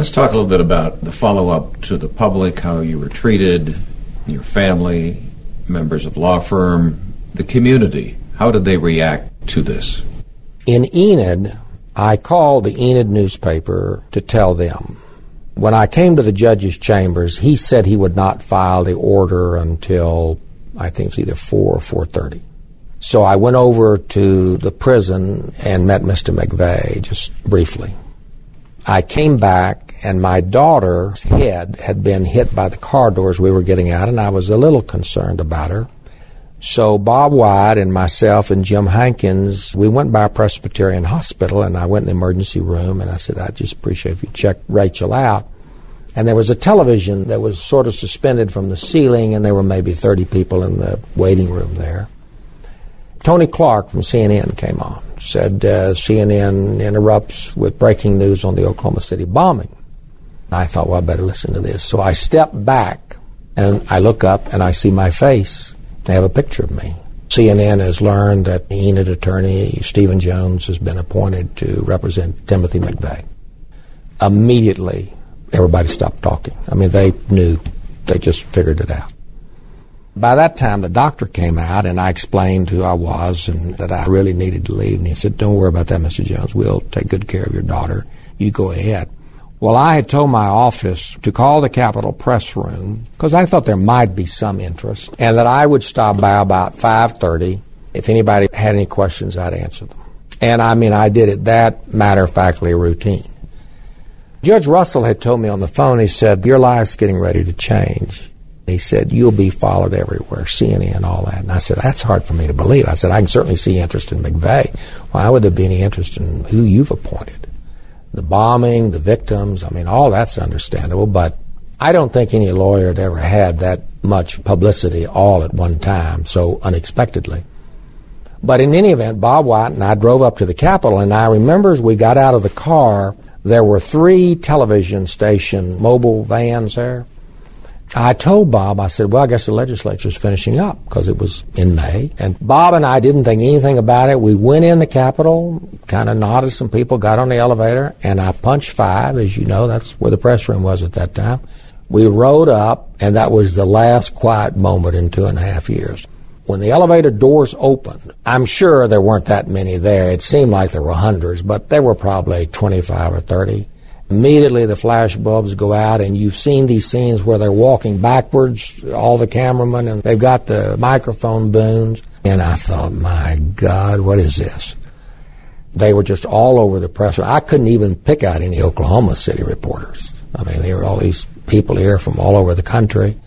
Let's talk a little bit about the follow-up to the public, how you were treated, your family, members of law firm, the community. How did they react to this? In Enid, I called the Enid newspaper to tell them. When I came to the judge's chambers, he said he would not file the order until, I think it was either 4 or 4:30. So I went over to the prison and met Mr. McVeigh just briefly. I came back, and my daughter's head had been hit by the car doors we were getting out, and I was a little concerned about her. So Bob White and myself and Jim Hankins, we went by Presbyterian Hospital, and I went in the emergency room, and I said, I'd just appreciate if you check Rachel out. And there was a television that was sort of suspended from the ceiling, and there were maybe 30 people in the waiting room there. Tony Clark from CNN came on, said CNN interrupts with breaking news on the Oklahoma City bombing. I thought, well, I better listen to this. So I stepped back, and I look up, and I see my face. They have a picture of me. CNN has learned that the Enid attorney, Stephen Jones, has been appointed to represent Timothy McVeigh. Immediately, everybody stopped talking. I mean, they knew. They just figured it out. By that time, the doctor came out, and I explained who I was and that I really needed to leave. And he said, don't worry about that, Mr. Jones. We'll take good care of your daughter. You go ahead. Well, I had told my office to call the Capitol Press Room because I thought there might be some interest, and that I would stop by about 5:30. If anybody had any questions, I'd answer them. And, I did it that matter-of-factly routine. Judge Russell had told me on the phone, he said, your life's getting ready to change. He said, you'll be followed everywhere, CNN, all that. And I said, that's hard for me to believe. I said, I can certainly see interest in McVeigh. Why would there be any interest in who you've appointed? The bombing, the victims, all that's understandable, but I don't think any lawyer had ever had that much publicity all at one time, so unexpectedly. But in any event, Bob White and I drove up to the Capitol, and I remember as we got out of the car, there were 3 television station mobile vans there. I told Bob, I said, well, I guess the legislature's finishing up because it was in May. And Bob and I didn't think anything about it. We went in the Capitol, kind of nodded some people, got on the elevator, and I punched 5. As you know, that's where the press room was at that time. We rode up, and that was the last quiet moment in 2.5 years. When the elevator doors opened, I'm sure there weren't that many there. It seemed like there were hundreds, but there were probably 25 or 30. Immediately the flash bulbs go out, and you've seen these scenes where they're walking backwards, all the cameramen, and they've got the microphone booms. And I thought, my God, what is this? They were just all over the press. I couldn't even pick out any Oklahoma City reporters. There were all these people here from all over the country.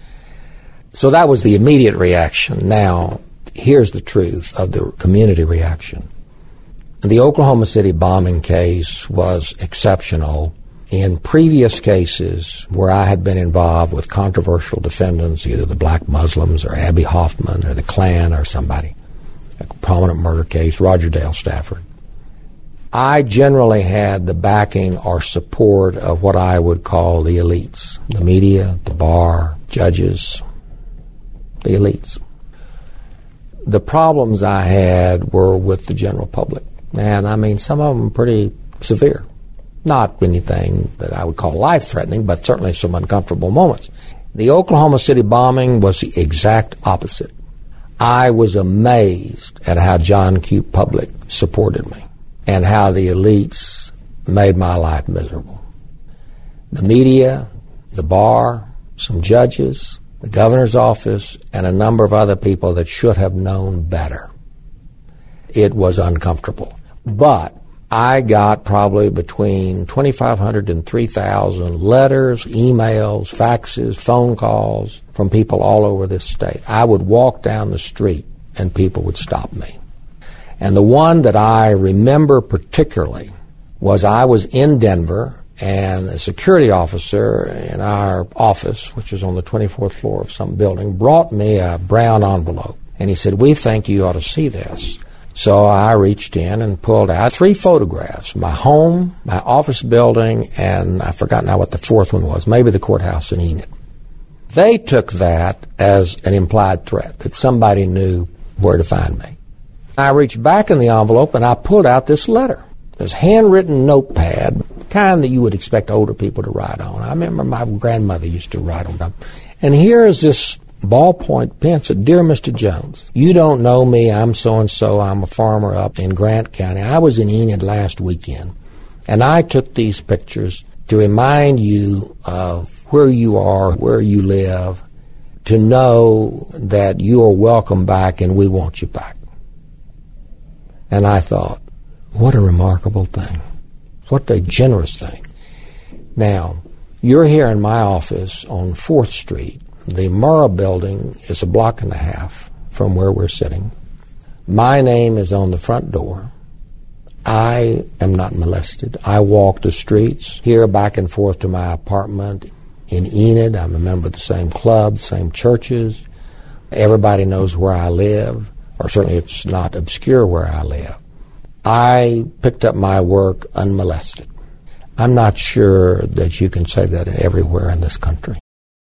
So that was the immediate reaction. Now, here's the truth of the community reaction. The Oklahoma City bombing case was exceptional. In previous cases where I had been involved with controversial defendants, either the Black Muslims or Abby Hoffman or the Klan or somebody, a prominent murder case, Roger Dale Stafford, I generally had the backing or support of what I would call the elites, the media, the bar, judges, the elites. The problems I had were with the general public. And some of them pretty severe. Not anything that I would call life-threatening, but certainly some uncomfortable moments. The Oklahoma City bombing was the exact opposite. I was amazed at how John Q. Public supported me and how the elites made my life miserable. The media, the bar, some judges, the governor's office, and a number of other people that should have known better. It was uncomfortable. But I got probably between 2,500 and 3,000 letters, emails, faxes, phone calls from people all over this state. I would walk down the street and people would stop me. And the one that I remember particularly was I was in Denver, and a security officer in our office, which was on the 24th floor of some building, brought me a brown envelope. And he said, we think you ought to see this. So I reached in and pulled out 3 photographs, my home, my office building, and I forgot now what the 4th one was, maybe the courthouse in Enid. They took that as an implied threat, that somebody knew where to find me. I reached back in the envelope and I pulled out this letter, this handwritten notepad kind that you would expect older people to write on. I remember my grandmother used to write on them. And here is this ballpoint pen said, "Dear Mr. Jones, you don't know me. I'm so-and-so. I'm a farmer up in Grant County. I was in Enid last weekend, and I took these pictures to remind you of where you are, where you live, to know that you are welcome back and we want you back." And I thought, what a remarkable thing. What a generous thing. Now, you're here in my office on 4th Street. The Murrah building is a block and a half from where we're sitting. My name is on the front door. I am not molested. I walk the streets here back and forth to my apartment in Enid. I'm a member of the same club, same churches. Everybody knows where I live, or certainly it's not obscure where I live. I picked up my work unmolested. I'm not sure that you can say that everywhere in this country.